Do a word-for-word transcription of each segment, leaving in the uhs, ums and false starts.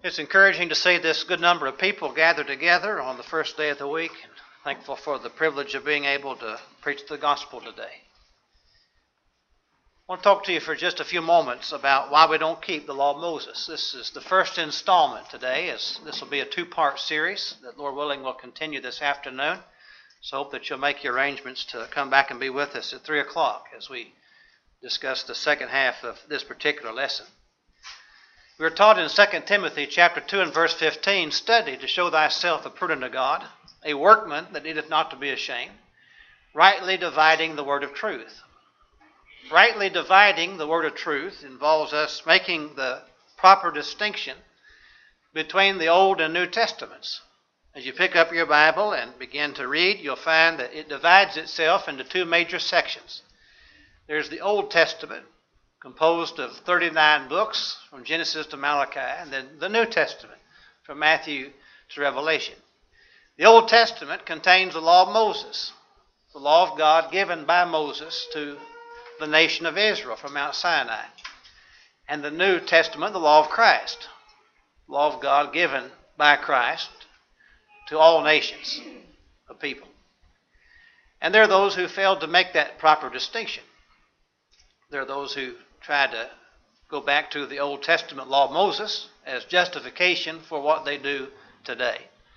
It's encouraging to see this good number of people gathered together on the first day of the week, and thankful for the privilege of being able to preach the gospel today. I want to talk to you for just a few moments about why we don't keep the law of Moses. This is the first installment today, as this will be a two-part series that, Lord willing, will continue this afternoon. So I hope that you'll make your arrangements to come back and be with us at three o'clock as we discuss the second half of this particular lesson. We are taught in Second Timothy chapter two and verse fifteen, "Study to show thyself approved unto God, a workman that needeth not to be ashamed, rightly dividing the word of truth." Rightly dividing the word of truth involves us making the proper distinction between the Old and New Testaments. As you pick up your Bible and begin to read, you'll find that it divides itself into two major sections. There's the Old Testament, composed of thirty-nine books from Genesis to Malachi, and then the New Testament from Matthew to Revelation. The Old Testament contains the law of Moses, the law of God given by Moses to the nation of Israel from Mount Sinai. And the New Testament, the law of Christ, the law of God given by Christ to all nations of people. And there are those who failed to make that proper distinction. There are those who tried to go back to the Old Testament law of Moses as justification for what they do today.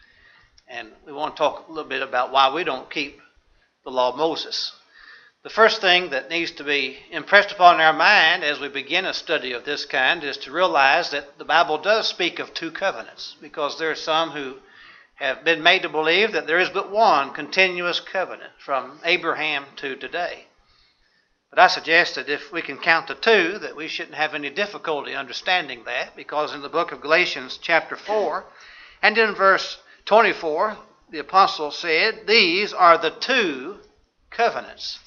And we want to talk a little bit about why we don't keep the law of Moses. The first thing that needs to be impressed upon our mind as we begin a study of this kind is to realize that the Bible does speak of two covenants, because there are some who have been made to believe that there is but one continuous covenant from Abraham to today. But I suggest that if we can count to two, that we shouldn't have any difficulty understanding that, because in the book of Galatians chapter four and in verse twenty-four, the apostle said, "These are the two covenants."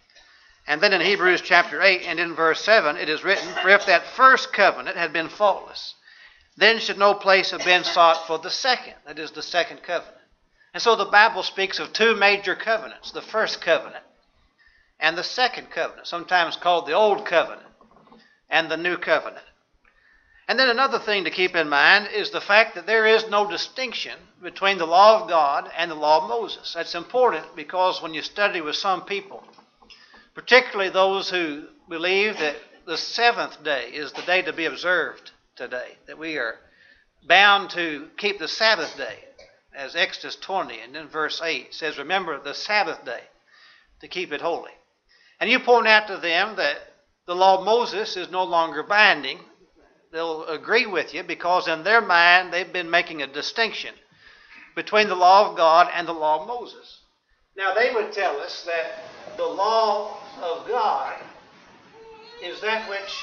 And then in Hebrews chapter eight and in verse seven, it is written, "For if that first covenant had been faultless, then should no place have been sought for the second," that is the second covenant. And so the Bible speaks of two major covenants, the first covenant and the second covenant, sometimes called the Old Covenant and the New Covenant. And then another thing to keep in mind is the fact that there is no distinction between the law of God and the law of Moses. That's important because when you study with some people, particularly those who believe that the seventh day is the day to be observed today, that we are bound to keep the Sabbath day, as Exodus twenty and in verse eight says, "Remember the Sabbath day to keep it holy." And you point out to them that the law of Moses is no longer binding. They'll agree with you because in their mind they've been making a distinction between the law of God and the law of Moses. Now they would tell us that the law of God is that which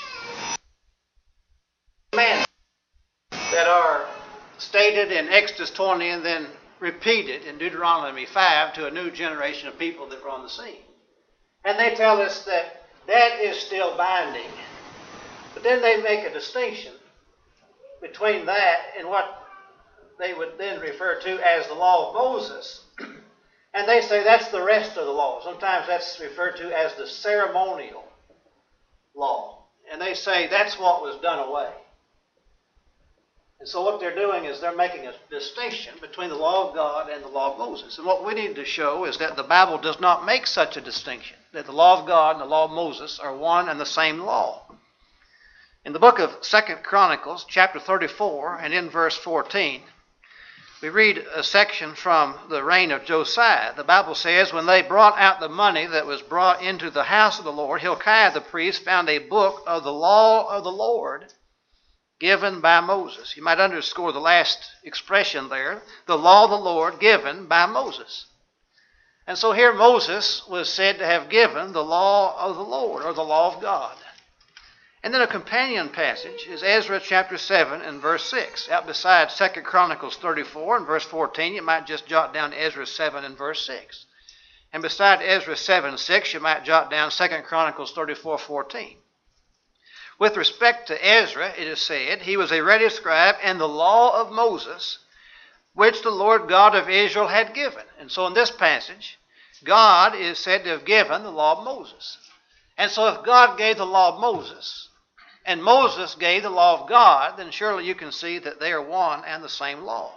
commands that are stated in Exodus twenty and then repeated in Deuteronomy five to a new generation of people that were on the scene. And they tell us that that is still binding. But then they make a distinction between that and what they would then refer to as the law of Moses. And they say that's the rest of the law. Sometimes that's referred to as the ceremonial law. And they say that's what was done away. And so what they're doing is they're making a distinction between the law of God and the law of Moses. And what we need to show is that the Bible does not make such a distinction, that the law of God and the law of Moses are one and the same law. In the book of Second Chronicles, chapter thirty-four, and in verse fourteen, we read a section from the reign of Josiah. The Bible says, "When they brought out the money that was brought into the house of the Lord, Hilkiah the priest found a book of the law of the Lord given by Moses." You might underscore the last expression there, the law of the Lord given by Moses. And so here Moses was said to have given the law of the Lord, or the law of God. And then a companion passage is Ezra chapter seven and verse six. Out beside Second Chronicles thirty-four and verse fourteen, you might just jot down Ezra seven and verse six. And beside Ezra seven six, you might jot down Second Chronicles thirty-four fourteen. With respect to Ezra, it is said, "He was a ready scribe and the law of Moses, which the Lord God of Israel had given." And so in this passage, God is said to have given the law of Moses. And so if God gave the law of Moses, and Moses gave the law of God, then surely you can see that they are one and the same law.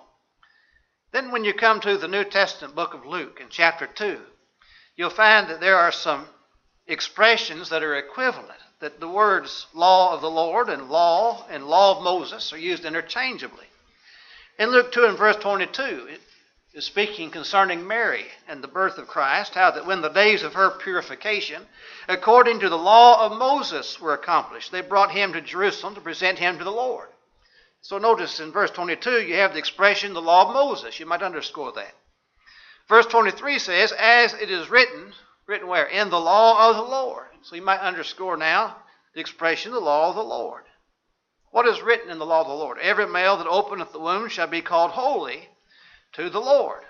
Then when you come to the New Testament book of Luke in chapter two, you'll find that there are some expressions that are equivalent, that the words law of the Lord and law and law of Moses are used interchangeably. In Luke two and verse twenty-two, it is speaking concerning Mary and the birth of Christ, how that when the days of her purification, according to the law of Moses, were accomplished, they brought him to Jerusalem to present him to the Lord. So notice in verse twenty-two, you have the expression, the law of Moses. You might underscore that. Verse twenty-three says, as it is written, written where? In the law of the Lord. So you might underscore now the expression, the law of the Lord. What is written in the law of the Lord? Every male that openeth the womb shall be called holy to the Lord.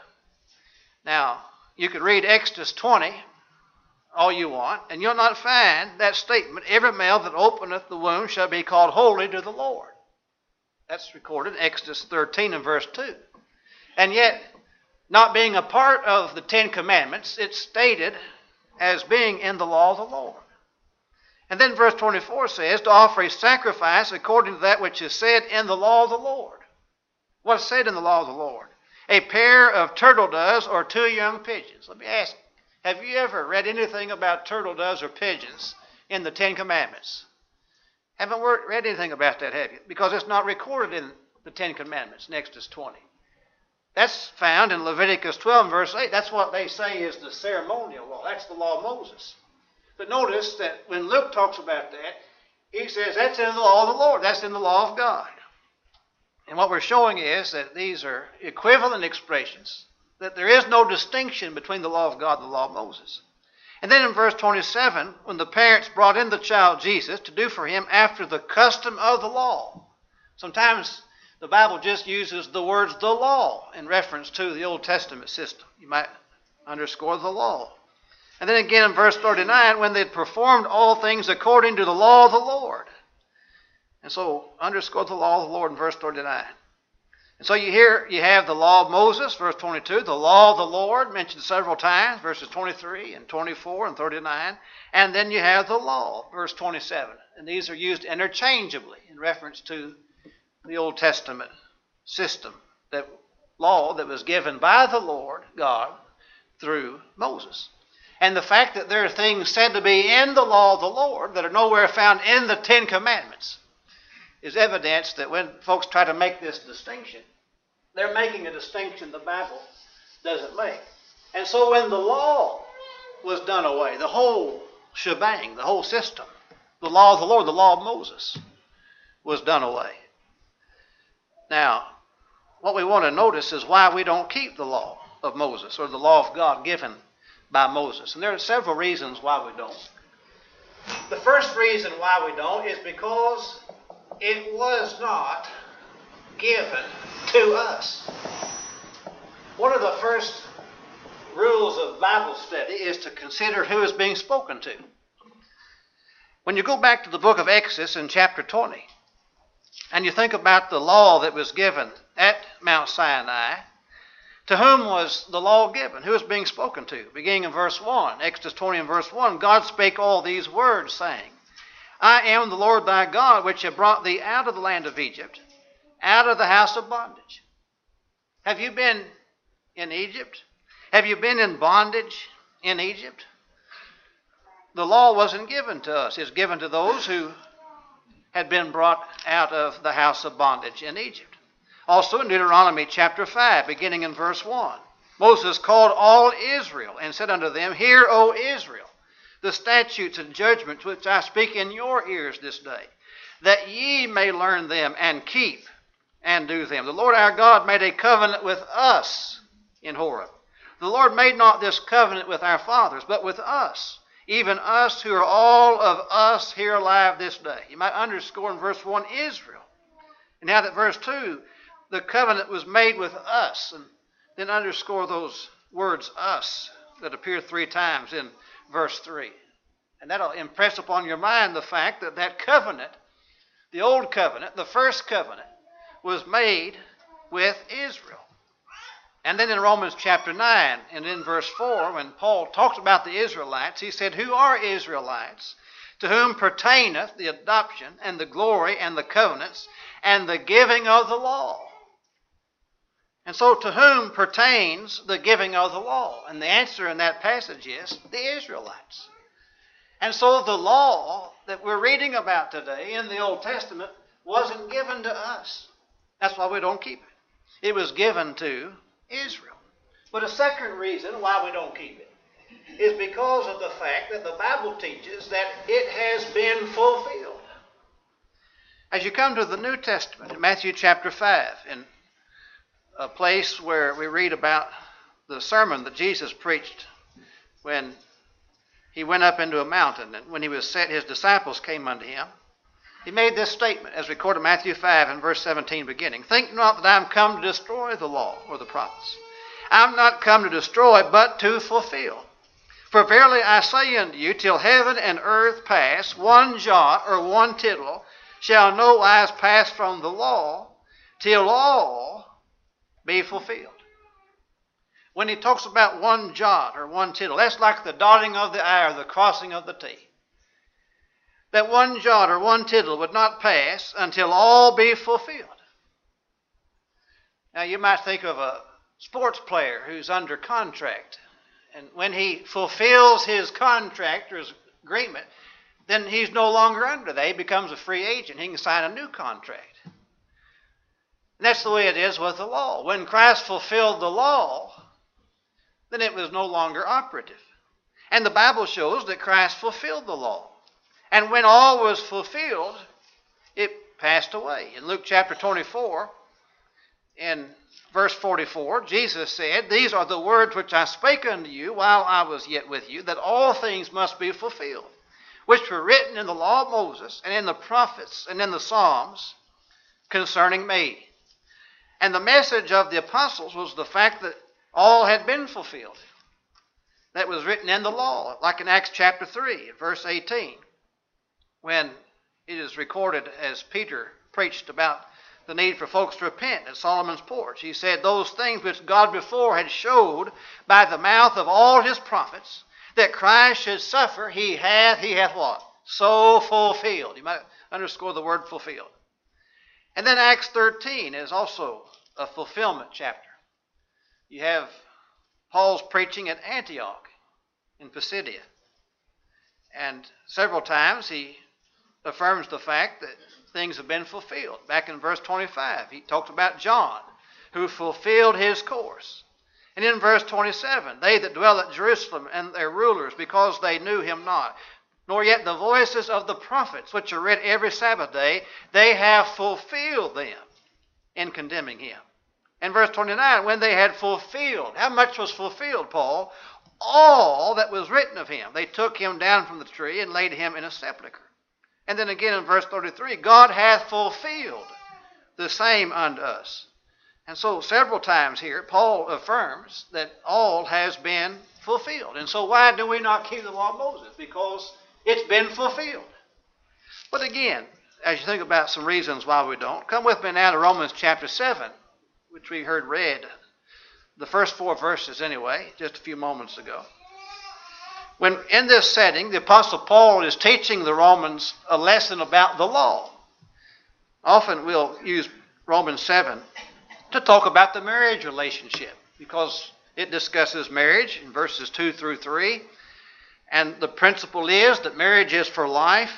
Now, you could read Exodus twenty, all you want, and you'll not find that statement, every male that openeth the womb shall be called holy to the Lord. That's recorded in Exodus thirteen and verse two. And yet, not being a part of the Ten Commandments, it's stated as being in the law of the Lord. And then verse twenty-four says, to offer a sacrifice according to that which is said in the law of the Lord. What is said in the law of the Lord? A pair of turtle doves or two young pigeons. Let me ask, have you ever read anything about turtle doves or pigeons in the Ten Commandments? Haven't read anything about that, have you? Because it's not recorded in the Ten Commandments in Exodus twenty. That's found in Leviticus twelve and verse eight. That's what they say is the ceremonial law. That's the law of Moses. But notice that when Luke talks about that, he says that's in the law of the Lord. That's in the law of God. And what we're showing is that these are equivalent expressions, that there is no distinction between the law of God and the law of Moses. And then in verse twenty-seven, when the parents brought in the child Jesus to do for him after the custom of the law. Sometimes the Bible just uses the words the law in reference to the Old Testament system. You might underscore the law. And then again in verse thirty-nine, when they had performed all things according to the law of the Lord. And so underscore the law of the Lord in verse thirty-nine. And so you hear you have the law of Moses, verse twenty-two, the law of the Lord mentioned several times, verses twenty-three and twenty-four and thirty-nine. And then you have the law, verse twenty-seven. And these are used interchangeably in reference to the Old Testament system, that law that was given by the Lord God through Moses. And the fact that there are things said to be in the law of the Lord that are nowhere found in the Ten Commandments is evidence that when folks try to make this distinction, they're making a distinction the Bible doesn't make. And so when the law was done away, the whole shebang, the whole system, the law of the Lord, the law of Moses, was done away. Now, what we want to notice is why we don't keep the law of Moses or the law of God given by Moses. And there are several reasons why we don't. The first reason why we don't is because it was not given to us. One of the first rules of Bible study is to consider who is being spoken to. When you go back to the book of Exodus in chapter twenty, and you think about the law that was given at Mount Sinai, to whom was the law given? Who is being spoken to? Beginning in verse one, Exodus twenty and verse one, God spake all these words, saying, I am the Lord thy God, which have brought thee out of the land of Egypt, out of the house of bondage. Have you been in Egypt? Have you been in bondage in Egypt? The law wasn't given to us. It's given to those who had been brought out of the house of bondage in Egypt. Also in Deuteronomy chapter five, beginning in verse one, Moses called all Israel and said unto them, Hear, O Israel, the statutes and judgments which I speak in your ears this day, that ye may learn them and keep and do them. The Lord our God made a covenant with us in Horeb. The Lord made not this covenant with our fathers, but with us, even us who are all of us here alive this day. You might underscore in verse one, Israel. And now that verse two, the covenant was made with us. And then underscore those words, us, that appear three times in verse three. And that'll impress upon your mind the fact that that covenant, the old covenant, the first covenant, was made with Israel. And then in Romans chapter nine and in verse four, when Paul talks about the Israelites, he said, Who are Israelites? to whom pertaineth the adoption and the glory and the covenants and the giving of the law. And so to whom pertains the giving of the law? And the answer in that passage is the Israelites. And so the law that we're reading about today in the Old Testament wasn't given to us. That's why we don't keep it. It was given to Israel. But a second reason why we don't keep it is because of the fact that the Bible teaches that it has been fulfilled. As you come to the New Testament, in Matthew chapter five, in a place where we read about the sermon that Jesus preached when he went up into a mountain, and when he was set, his disciples came unto him. He made this statement, as recorded in Matthew five and verse seventeen beginning, "Think not that I am come to destroy the law or the prophets. I am not come to destroy, but to fulfill. For verily I say unto you, till heaven and earth pass, one jot or one tittle shall no wise pass from the law, till all be fulfilled." When he talks about one jot or one tittle, that's like the dotting of the I or the crossing of the T. That one jot or one tittle would not pass until all be fulfilled. Now you might think of a sports player who's under contract, and when he fulfills his contract or his agreement, then he's no longer under that. He becomes a free agent. He can sign a new contract. And that's the way it is with the law. When Christ fulfilled the law, then it was no longer operative. And the Bible shows that Christ fulfilled the law. And when all was fulfilled, it passed away. In Luke chapter twenty-four, in verse forty-four, Jesus said, "These are the words which I spake unto you while I was yet with you, that all things must be fulfilled, which were written in the law of Moses, and in the prophets, and in the Psalms, concerning me." And the message of the apostles was the fact that all had been fulfilled. That was written in the law, like in Acts chapter three, verse eighteen, when it is recorded as Peter preached about the need for folks to repent at Solomon's porch. He said, "Those things which God before had showed by the mouth of all his prophets, that Christ should suffer, he hath, he hath what? So fulfilled." You might underscore the word fulfilled. And then Acts thirteen is also a fulfillment chapter. You have Paul's preaching at Antioch in Pisidia. And several times he affirms the fact that things have been fulfilled. Back in verse twenty-five, he talked about John, who fulfilled his course. And in verse twenty-seven, "They that dwell at Jerusalem and their rulers, because they knew him not, nor yet the voices of the prophets, which are read every Sabbath day, they have fulfilled them in condemning him." And verse twenty-nine, "When they had fulfilled," how much was fulfilled, Paul? "All that was written of him, they took him down from the tree and laid him in a sepulchre." And then again in verse thirty-three, "God hath fulfilled the same unto us." And so several times here, Paul affirms that all has been fulfilled. And so why do we not keep the law of Moses? Because it's been fulfilled. But again, as you think about some reasons why we don't, come with me now to Romans chapter seven, which we heard read, the first four verses anyway, just a few moments ago. When in this setting, the Apostle Paul is teaching the Romans a lesson about the law. Often we'll use Romans seven to talk about the marriage relationship, because it discusses marriage in verses two through three. And the principle is that marriage is for life.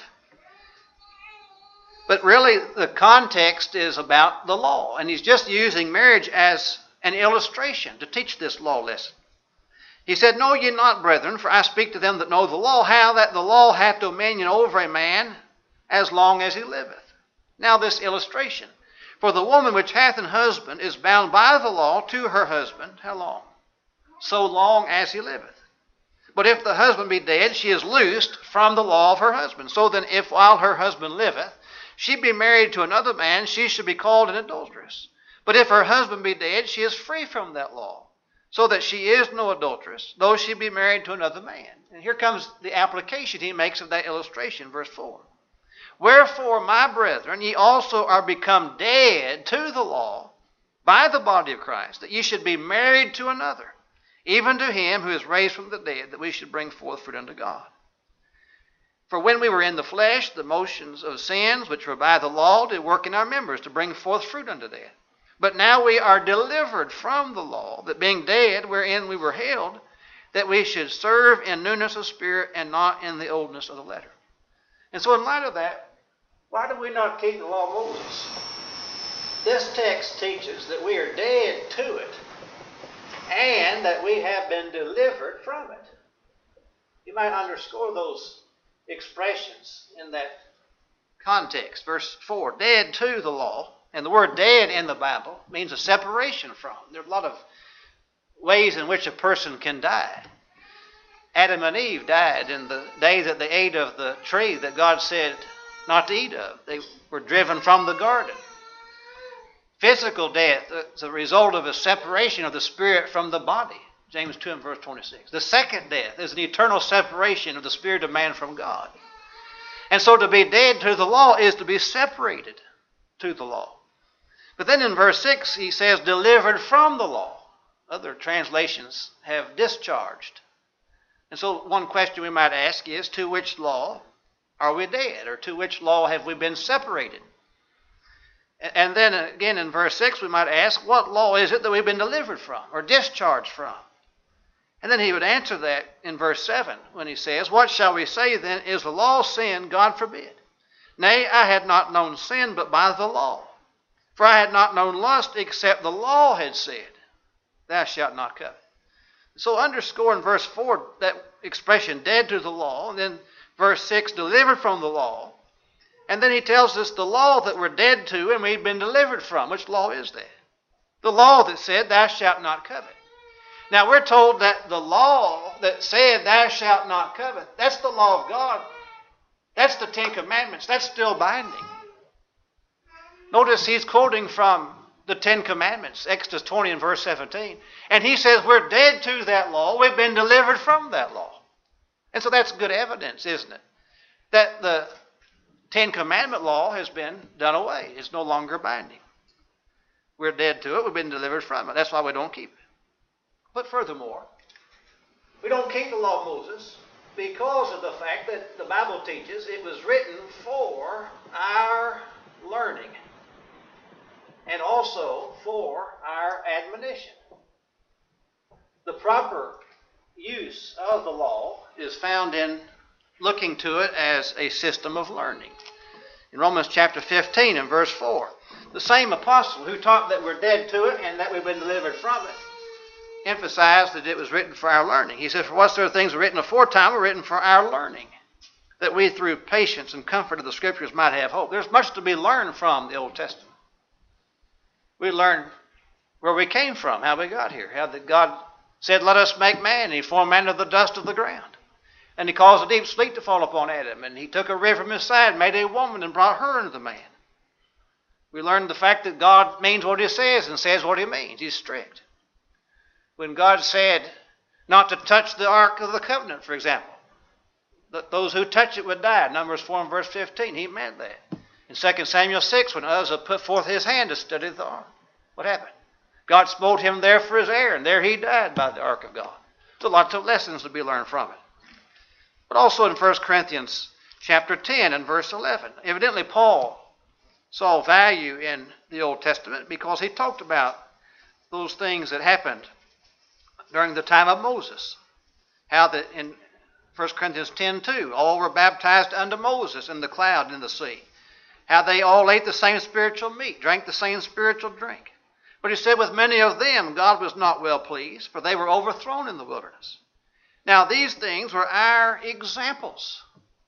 But really, the context is about the law. And he's just using marriage as an illustration to teach this law lesson. He said, "Know ye not, brethren, for I speak to them that know the law, how that the law hath dominion over a man as long as he liveth." Now this illustration. "For the woman which hath an husband is bound by the law to her husband." How long? "So long as he liveth. But if the husband be dead, she is loosed from the law of her husband. So then, if while her husband liveth, she be married to another man, she should be called an adulteress. But if her husband be dead, she is free from that law, so that she is no adulteress, though she be married to another man." And here comes the application he makes of that illustration, verse four. "Wherefore, my brethren, ye also are become dead to the law by the body of Christ, that ye should be married to another, even to him who is raised from the dead, that we should bring forth fruit unto God." For when we were in the flesh, the motions of sins, which were by the law, did work in our members to bring forth fruit unto death. But now we are delivered from the law, that being dead wherein we were held, that we should serve in newness of spirit and not in the oldness of the letter. And so in light of that, why do we not keep the law of Moses? This text teaches that we are dead to it and that we have been delivered from it. You might underscore those expressions in that context. Verse four, dead to the law. And the word dead in the Bible means a separation from. There are a lot of ways in which a person can die. Adam and Eve died in the day that they ate of the tree that God said not to eat of. They were driven from the garden. Physical death is a result of a separation of the spirit from the body. James two and verse twenty-six. The second death is an eternal separation of the spirit of man from God. And so to be dead to the law is to be separated to the law. But then in verse six he says delivered from the law. Other translations have discharged. And so one question we might ask is, to which law are we dead? Or to which law have we been separated? And then again in verse six we might ask, what law is it that we've been delivered from or discharged from? And then he would answer that in verse seven when he says, what shall we say then? Is the law sin? God forbid. Nay, I had not known sin but by the law. For I had not known lust except the law had said, thou shalt not covet. So underscore in verse four that expression, dead to the law. And then verse six, delivered from the law. And then he tells us the law that we're dead to and we've been delivered from. Which law is that? The law that said, thou shalt not covet. Now we're told that the law that said, thou shalt not covet, that's the law of God. That's the Ten Commandments. That's still binding. Notice he's quoting from the Ten Commandments, Exodus twenty and verse seventeen. And he says we're dead to that law. We've been delivered from that law. And so that's good evidence, isn't it? That the Ten Commandment law has been done away. It's no longer binding. We're dead to it. We've been delivered from it. That's why we don't keep it. But furthermore, we don't keep the law of Moses because of the fact that the Bible teaches it was written for our learning and also for our admonition. The proper use of the law is found in looking to it as a system of learning. In Romans chapter fifteen and verse four, the same apostle who taught that we're dead to it and that we've been delivered from it emphasized that it was written for our learning. He said, for whatsoever things were written aforetime were written for our learning, that we through patience and comfort of the Scriptures might have hope. There's much to be learned from the Old Testament. We learn where we came from, how we got here, how that God said, let us make man, and he formed man of the dust of the ground. And he caused a deep sleep to fall upon Adam, and he took a rib from his side, made a woman, and brought her into the man. We learned the fact that God means what he says and says what he means. He's strict. When God said not to touch the Ark of the Covenant, for example, that those who touch it would die, Numbers four and verse fifteen, he meant that. In Second Samuel six, when Uzzah put forth his hand to study the Ark, what happened? God smote him there for his error, and there he died by the Ark of God. So lots of lessons to be learned from it. But also in First Corinthians chapter ten and verse eleven, evidently Paul saw value in the Old Testament because he talked about those things that happened during the time of Moses. How that in First Corinthians ten two, all were baptized unto Moses in the cloud and in the sea. How they all ate the same spiritual meat, drank the same spiritual drink. But he said, with many of them God was not well pleased, for they were overthrown in the wilderness. Now these things were our examples,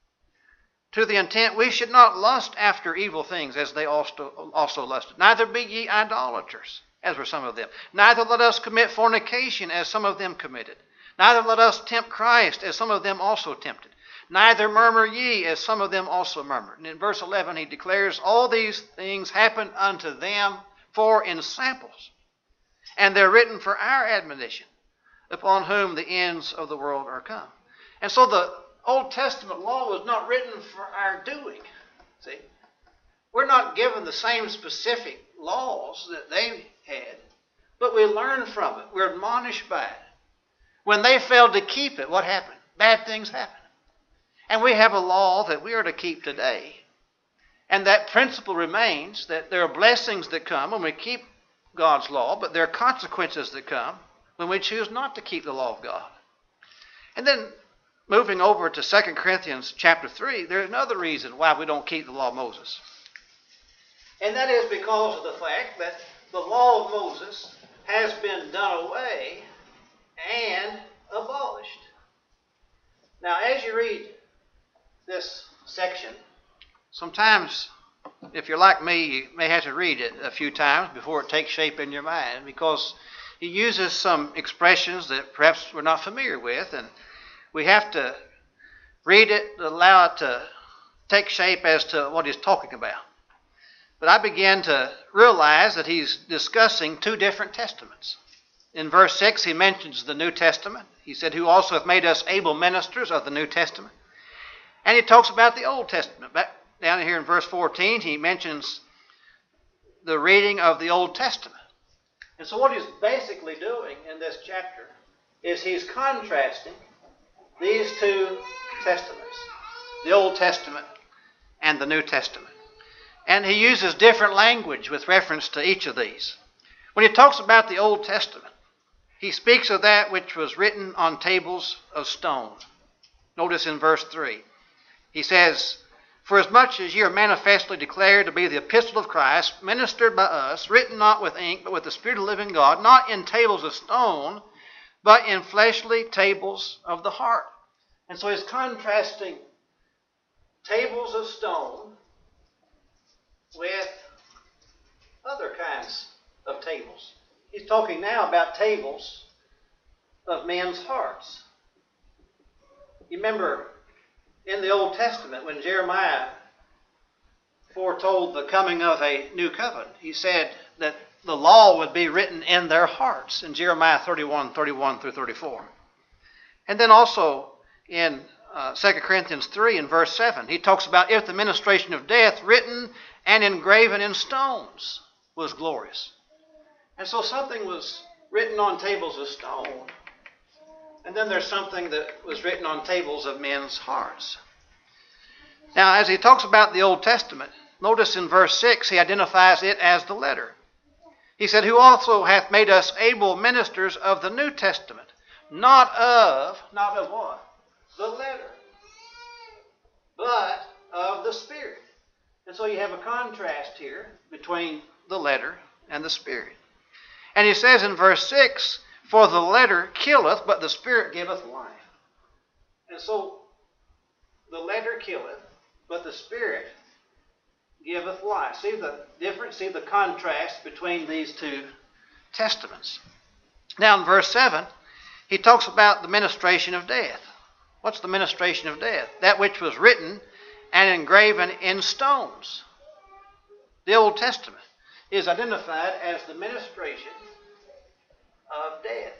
to the intent we should not lust after evil things as they also, also lusted. Neither be ye idolaters, as were some of them. Neither let us commit fornication, as some of them committed. Neither let us tempt Christ, as some of them also tempted. Neither murmur ye, as some of them also murmured. And in verse eleven he declares, all these things happened unto them for ensamples, and they're written for our admonition, upon whom the ends of the world are come. And so the Old Testament law was not written for our doing. See, we're not given the same specific laws that they had, but we learn from it. We're admonished by it. When they failed to keep it, what happened? Bad things happened. And we have a law that we are to keep today. And that principle remains that there are blessings that come when we keep God's law, but there are consequences that come when we choose not to keep the law of God. And then moving over to Second Corinthians chapter three, there's another reason why we don't keep the law of Moses. And that is because of the fact that the law of Moses has been done away and abolished. Now, as you read this section, sometimes, if you're like me, you may have to read it a few times before it takes shape in your mind, because he uses some expressions that perhaps we're not familiar with, and we have to read it, allow it to take shape as to what he's talking about. But I began to realize that he's discussing two different testaments. In verse six, he mentions the New Testament. He said, who also hath made us able ministers of the New Testament. And he talks about the Old Testament. Back down here in verse fourteen, he mentions the reading of the Old Testament. And so what he's basically doing in this chapter is he's contrasting these two testaments, the Old Testament and the New Testament. And he uses different language with reference to each of these. When he talks about the Old Testament, he speaks of that which was written on tables of stone. Notice in verse three, he says, for as much as ye are manifestly declared to be the epistle of Christ, ministered by us, written not with ink, but with the Spirit of the living God, not in tables of stone, but in fleshly tables of the heart. And so he's contrasting tables of stone with other kinds of tables. He's talking now about tables of men's hearts. You remember in the Old Testament when Jeremiah foretold the coming of a new covenant, he said that the law would be written in their hearts in Jeremiah thirty-one, thirty-one through thirty-four. And then also in uh, Second Corinthians three in verse seven, he talks about if the ministration of death written and engraven in stones was glorious. And so something was written on tables of stone. And then there's something that was written on tables of men's hearts. Now, as he talks about the Old Testament, notice in verse six, he identifies it as the letter. He said, who also hath made us able ministers of the New Testament, not of, not of what? The letter, but of the Spirit. And so you have a contrast here between the letter and the Spirit. And he says in verse six, for the letter killeth, but the Spirit giveth life. And so the letter killeth, but the Spirit giveth life. See the difference? See the contrast between these two testaments. Now in verse seven, he talks about the ministration of death. What's the ministration of death? That which was written and engraven in stones. The Old Testament is identified as the ministration of death.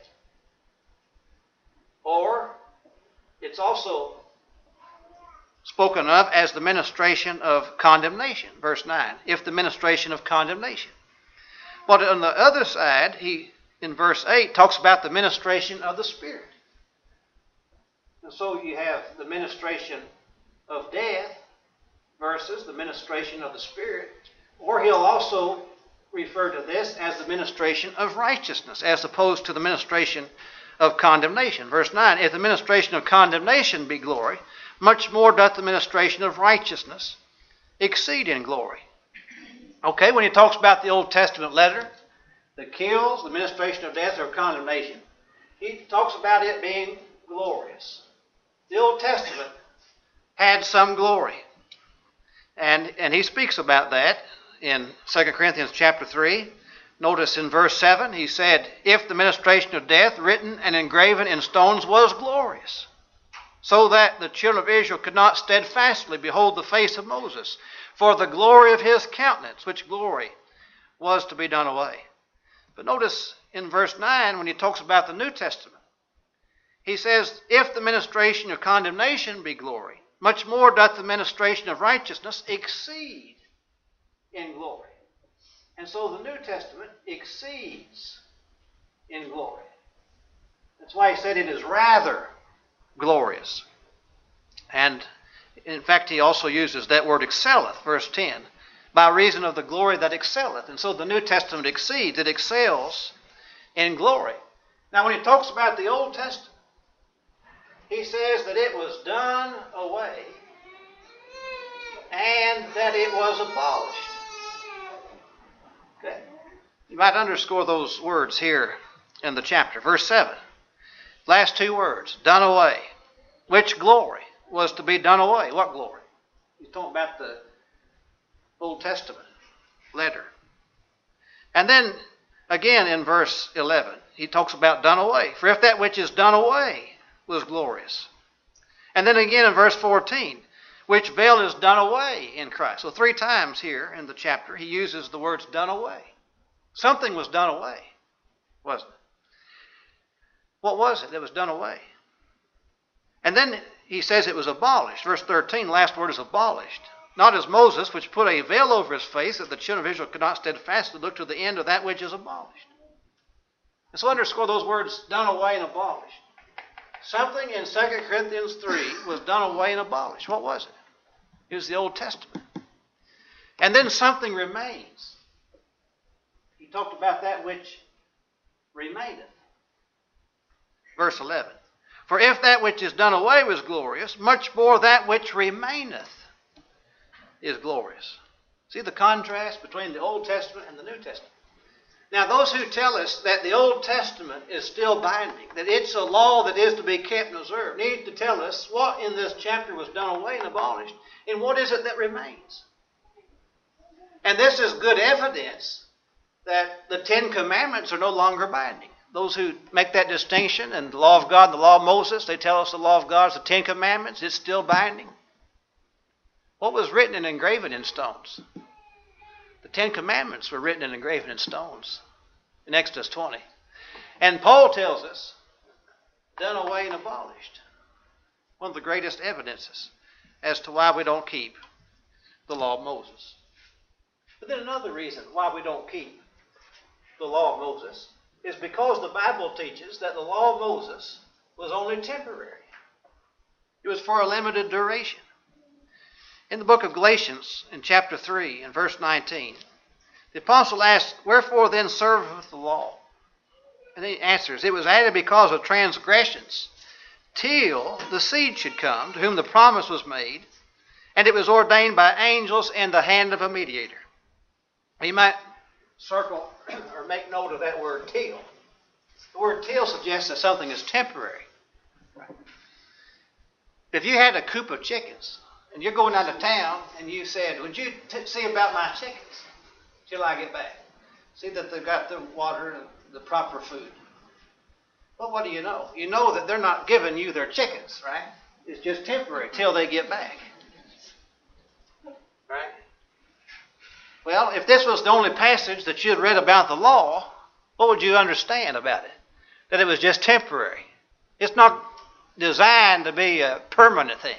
Or it's also spoken of as the ministration of condemnation. Verse nine, if the ministration of condemnation. But on the other side, he in verse eight talks about the ministration of the Spirit. And so you have the ministration of death versus the ministration of the Spirit. Or he'll also refer to this as the ministration of righteousness as opposed to the ministration of condemnation. Verse nine, if the ministration of condemnation be glory, much more doth the ministration of righteousness exceed in glory. Okay, when he talks about the Old Testament letter that kills, the ministration of death or condemnation, he talks about it being glorious. The Old Testament had some glory. And, and he speaks about that in Second Corinthians chapter three. Notice in verse seven, he said, if the ministration of death written and engraven in stones was glorious, so that the children of Israel could not steadfastly behold the face of Moses, for the glory of his countenance, which glory was to be done away. But notice in verse nine, when he talks about the New Testament, he says, if the ministration of condemnation be glory, much more doth the ministration of righteousness exceed in glory. And so the New Testament exceeds in glory. That's why he said it is rather glorious. And In fact, he also uses that word excelleth, verse ten, by reason of the glory that excelleth. And so the New Testament exceeds, it excels in glory. Now, when he talks about the Old Testament, he says that it was done away and that it was abolished. Okay. You might underscore those words here in the chapter. Verse seven. Last two words, done away. Which glory was to be done away? What glory? He's talking about the Old Testament letter. And then again in verse eleven, he talks about done away. For if that which is done away was glorious. And then again in verse fourteen, which veil is done away in Christ. So three times here in the chapter he uses the words done away. Something was done away, wasn't it? What was it that was done away? And then he says it was abolished. Verse thirteen, last word is abolished. Not as Moses, which put a veil over his face, that the children of Israel could not steadfastly look to the end of that which is abolished. And so underscore those words, done away and abolished. Something in Second Corinthians three was done away and abolished. What was it? It was the Old Testament. And then something remains. He talked about that which remaineth. Verse eleven. For if that which is done away was glorious, much more that which remaineth is glorious. See the contrast between the Old Testament and the New Testament? Now, those who tell us that the Old Testament is still binding, that it's a law that is to be kept and observed, need to tell us what in this chapter was done away and abolished, and what is it that remains. And this is good evidence that the Ten Commandments are no longer binding. Those who make that distinction, and the law of God and the law of Moses, they tell us the law of God is the Ten Commandments, it's still binding. What was written and engraven in stones? The Ten Commandments were written and engraven in stones in Exodus twenty. And Paul tells us, done away and abolished. One of the greatest evidences as to why we don't keep the law of Moses. But then another reason why we don't keep the law of Moses is because the Bible teaches that the law of Moses was only temporary. It was for a limited duration. In the book of Galatians, in chapter three, in verse nineteen, the apostle asks, wherefore then serveth the law? And he answers, it was added because of transgressions, till the seed should come, to whom the promise was made, and it was ordained by angels in the hand of a mediator. You might circle or make note of that word till. The word till suggests that something is temporary. If you had a coop of chickens, and you're going out of town, and you said, would you t- see about my chickens till I get back? See that they've got the water and the proper food. Well, what do you know? You know that they're not giving you their chickens, right? It's just temporary till they get back. Right? Well, if this was the only passage that you had read about the law, what would you understand about it? That it was just temporary. It's not designed to be a permanent thing.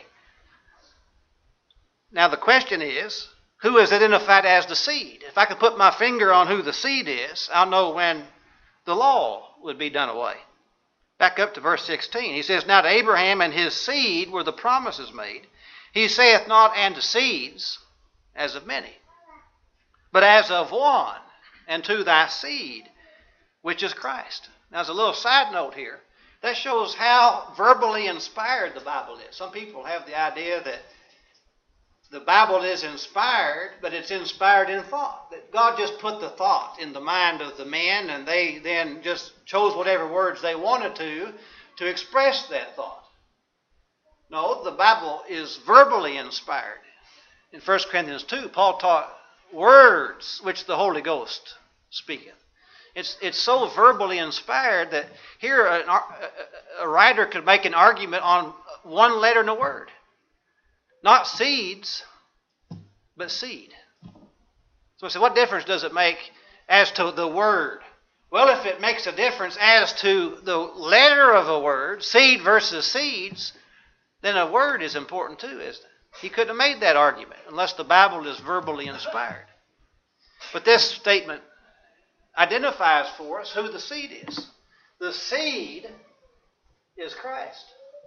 Now the question is, who is identified as the seed? If I could put my finger on who the seed is, I'll know when the law would be done away. Back up to verse sixteen. He says, now to Abraham and his seed were the promises made. He saith not, and to seeds, as of many, but as of one, and to thy seed, which is Christ. Now, as a little side note here, that shows how verbally inspired the Bible is. Some people have the idea that the Bible is inspired, but it's inspired in thought. That God just put the thought in the mind of the men, and they then just chose whatever words they wanted to to express that thought. No, the Bible is verbally inspired. In First Corinthians two, Paul taught words which the Holy Ghost speaketh. It's, it's so verbally inspired that here an, a writer could make an argument on one letter in a word. Not seeds, but seed. So I said, what difference does it make as to the word? Well, if it makes a difference as to the letter of a word, seed versus seeds, then a word is important too, isn't it? He couldn't have made that argument unless the Bible is verbally inspired. But this statement identifies for us who the seed is. The seed is Christ.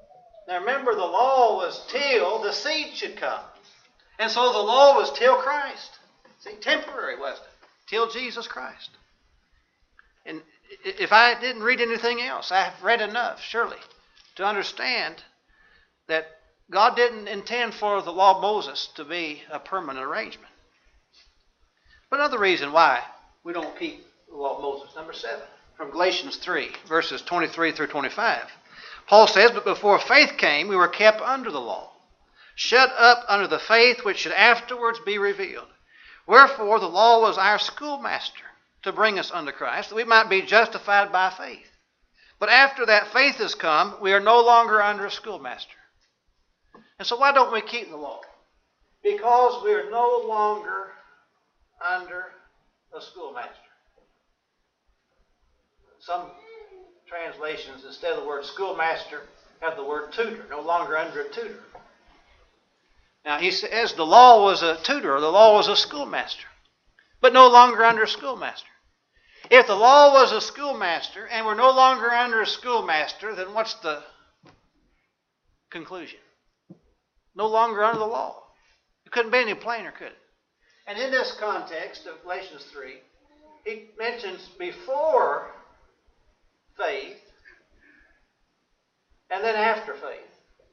Now remember, the law was till the seed should come. And so the law was till Christ. See, temporary, wasn't it? Till Jesus Christ. And if I didn't read anything else, I have read enough, surely, to understand that God didn't intend for the law of Moses to be a permanent arrangement. But another reason why we don't keep the law of Moses, number seven, from Galatians three, verses twenty-three through twenty-five. Paul says, "But before faith came, we were kept under the law, shut up under the faith which should afterwards be revealed. Wherefore the law was our schoolmaster to bring us unto Christ, that we might be justified by faith. But after that faith has come, we are no longer under a schoolmaster." And so why don't we keep the law? Because we are no longer under a schoolmaster. Some translations, instead of the word schoolmaster, have the word tutor, no longer under a tutor. Now, he says the law was a tutor, the law was a schoolmaster, but no longer under a schoolmaster. If the law was a schoolmaster and we're no longer under a schoolmaster, then what's the conclusion? No longer under the law. It couldn't be any plainer, could it? And in this context of Galatians three, he mentions before faith and then after faith.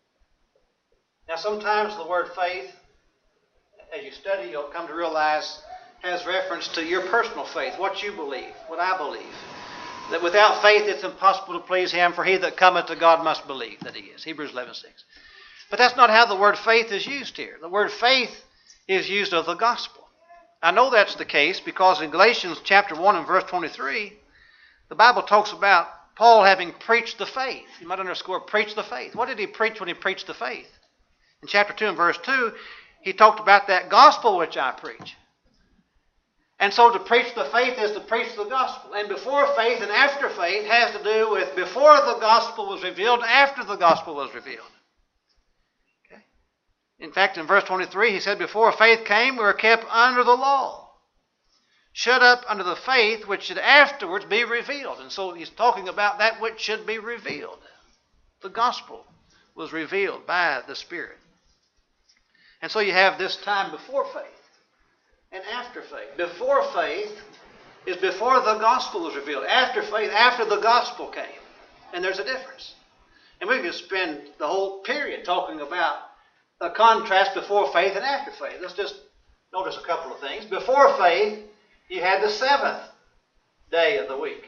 Now, sometimes the word faith, as you study, you'll come to realize, has reference to your personal faith, what you believe, what I believe. That without faith it's impossible to please Him, for he that cometh to God must believe that He is. Hebrews eleven six. But that's not how the word faith is used here. The word faith is used of the gospel. I know that's the case because in Galatians chapter one and verse twenty-three, the Bible talks about Paul having preached the faith. You might underscore, preach the faith. What did he preach when he preached the faith? In chapter two and verse two, he talked about that gospel which I preach. And so to preach the faith is to preach the gospel. And before faith and after faith has to do with before the gospel was revealed and after the gospel was revealed. Okay? In fact, in verse twenty-three, he said, before faith came, we were kept under the law, shut up under the faith which should afterwards be revealed. And so he's talking about that which should be revealed. The gospel was revealed by the Spirit. And so you have this time before faith and after faith. Before faith is before the gospel was revealed. After faith, after the gospel came. And there's a difference. And we could spend the whole period talking about a contrast before faith and after faith. Let's just notice a couple of things. Before faith, you had the seventh day of the week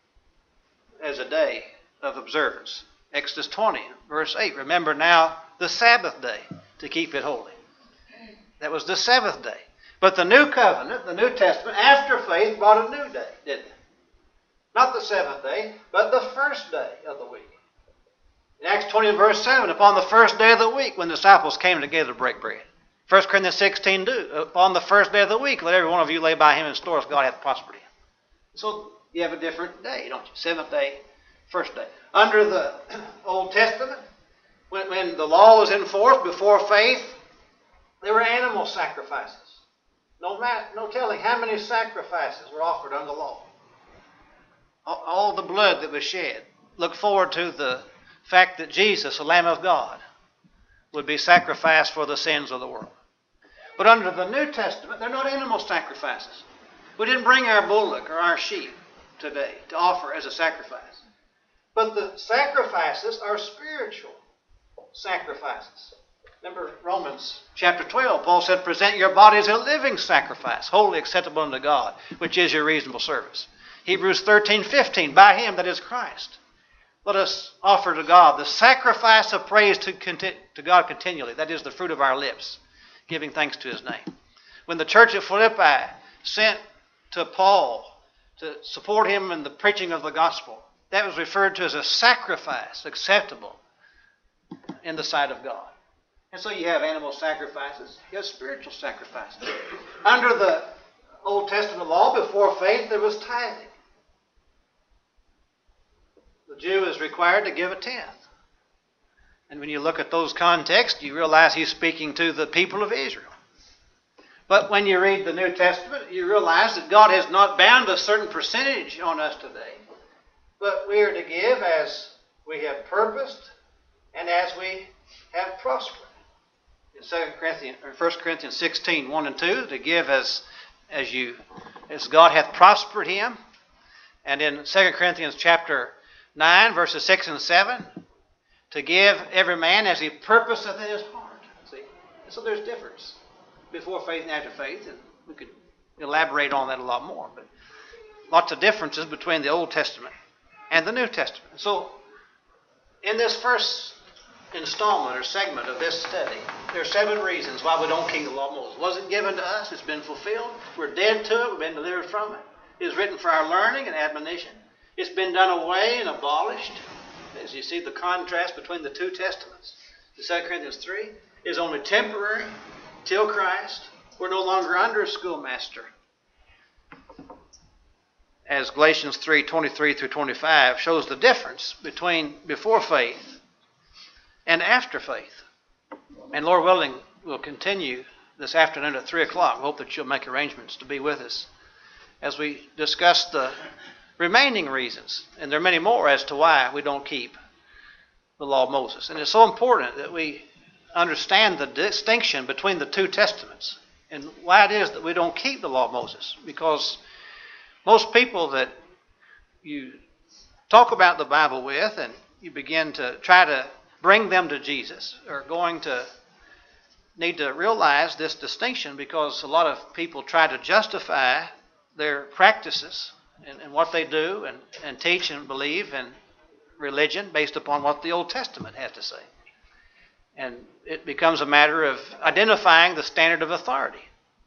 as a day of observance. Exodus twenty, verse eight. Remember now the Sabbath day to keep it holy. That was the seventh day. But the new covenant, the New Testament, after faith brought a new day, didn't it? Not the seventh day, but the first day of the week. In Acts twenty and verse seven, upon the first day of the week when the disciples came together to break bread. First Corinthians sixteen two, upon the first day of the week, let every one of you lay by him in stores, God hath prospered him. So you have a different day, don't you? Seventh day, first day. Under the Old Testament, when, when the law was enforced before faith, there were animal sacrifices. No, no telling how many sacrifices were offered under the law. All, all the blood that was shed. Look forward to the fact that Jesus, the Lamb of God, would be sacrificed for the sins of the world. But under the New Testament, they're not animal sacrifices. We didn't bring our bullock or our sheep today to offer as a sacrifice. But the sacrifices are spiritual sacrifices. Remember Romans chapter twelve, Paul said, present your body as a living sacrifice, wholly acceptable unto God, which is your reasonable service. Hebrews thirteen fifteen, by him, that is Christ, let us offer to God the sacrifice of praise to, to God continually. That is the fruit of our lips, giving thanks to his name. When the church at Philippi sent to Paul to support him in the preaching of the gospel, that was referred to as a sacrifice acceptable in the sight of God. And so you have animal sacrifices, you have spiritual sacrifices. Under the Old Testament law, before faith, there was tithing. The Jew is required to give a tenth. And when you look at those contexts, you realize he's speaking to the people of Israel. But when you read the New Testament, you realize that God has not bound a certain percentage on us today. But we are to give as we have purposed and as we have prospered. In Second Corinthians or First Corinthians sixteen, one and two, to give as as you as God hath prospered him. And in Second Corinthians chapter nine, verses six and seven, to give every man as he purposeth in his heart. See? So there's difference before faith and after faith, and we could elaborate on that a lot more. But lots of differences between the Old Testament and the New Testament. So in this first installment or segment of this study, there are seven reasons why we don't keep the law of Moses. It wasn't given to us. It's been fulfilled. We're dead to it. We've been delivered from it. It is written for our learning and admonition. It's been done away and abolished. As you see the contrast between the two testaments. The Second Corinthians three is only temporary till Christ. We're no longer under a schoolmaster. As Galatians three, twenty-three through twenty-five shows the difference between before faith and after faith. And Lord willing, we'll continue this afternoon at three o'clock. We hope that you'll make arrangements to be with us as we discuss the remaining reasons. And there are many more as to why we don't keep the law of Moses. And it's so important that we understand the distinction between the two testaments and why it is that we don't keep the law of Moses. Because most people that you talk about the Bible with and you begin to try to bring them to Jesus are going to need to realize this distinction, because a lot of people try to justify their practices and, and what they do and, and teach and believe in religion based upon what the Old Testament has to say. And it becomes a matter of identifying the standard of authority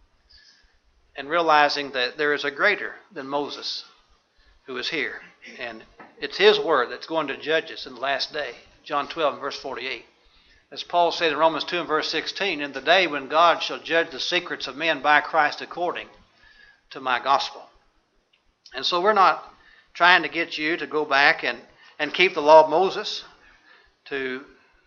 and realizing that there is a greater than Moses who is here. And it's his word that's going to judge us in the last day. John twelve and verse forty-eight. As Paul said in Romans two and verse sixteen, in the day when God shall judge the secrets of men by Christ according to my gospel. And so we're not trying to get you to go back and, and keep the law of Moses, to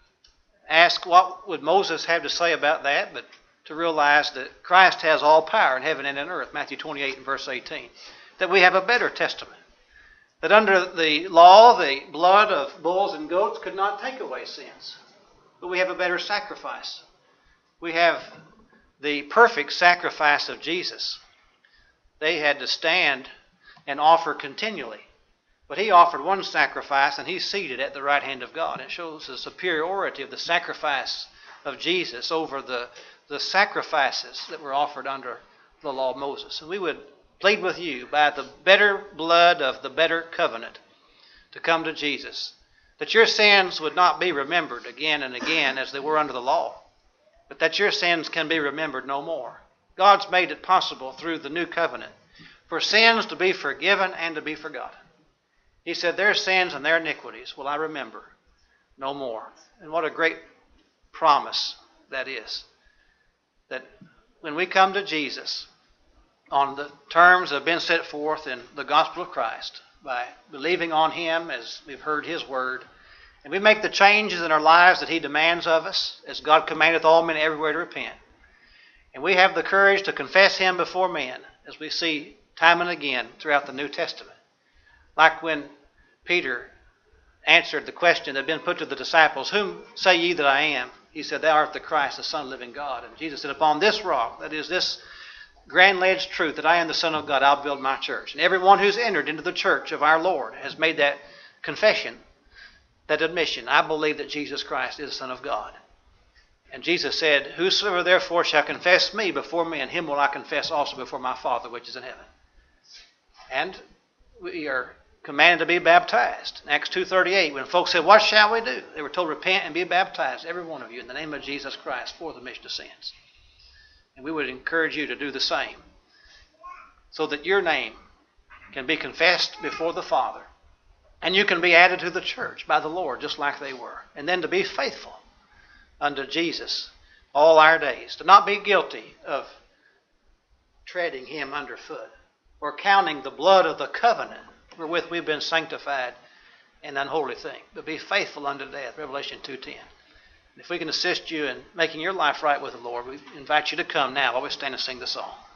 ask what would Moses have to say about that, but to realize that Christ has all power in heaven and in earth, Matthew twenty-eight and verse eighteen. That we have a better testament. That under the law, the blood of bulls and goats could not take away sins. But we have a better sacrifice. We have the perfect sacrifice of Jesus. They had to stand and offer continually. But he offered one sacrifice, and he's seated at the right hand of God. It shows the superiority of the sacrifice of Jesus over the, the sacrifices that were offered under the law of Moses. And we would plead with you by the better blood of the better covenant to come to Jesus, that your sins would not be remembered again and again as they were under the law, but that your sins can be remembered no more. God's made it possible through the new covenant for sins to be forgiven and to be forgotten. He said, their sins and their iniquities will I remember no more. And what a great promise that is. That when we come to Jesus on the terms that have been set forth in the gospel of Christ, by believing on him as we've heard his word, and we make the changes in our lives that he demands of us, as God commandeth all men everywhere to repent, and we have the courage to confess him before men, as we see time and again throughout the New Testament. Like when Peter answered the question that had been put to the disciples, whom say ye that I am? He said, thou art the Christ, the Son of the living God. And Jesus said, upon this rock, that is this grand-ledged truth that I am the Son of God, I'll build my church. And everyone who's entered into the church of our Lord has made that confession, that admission. I believe that Jesus Christ is the Son of God. And Jesus said, whosoever therefore shall confess me before men, him will I confess also before my Father which is in heaven. And we are commanded to be baptized. In Acts two thirty-eight, when folks said, what shall we do? They were told, repent and be baptized, every one of you, in the name of Jesus Christ for the remission of sins. And we would encourage you to do the same, so that your name can be confessed before the Father, and you can be added to the church by the Lord, just like they were. And then to be faithful unto Jesus all our days, to not be guilty of treading him underfoot, or counting the blood of the covenant wherewith we've been sanctified an unholy thing, but be faithful unto death, Revelation two ten. If we can assist you in making your life right with the Lord, we invite you to come now while we stand and sing the song.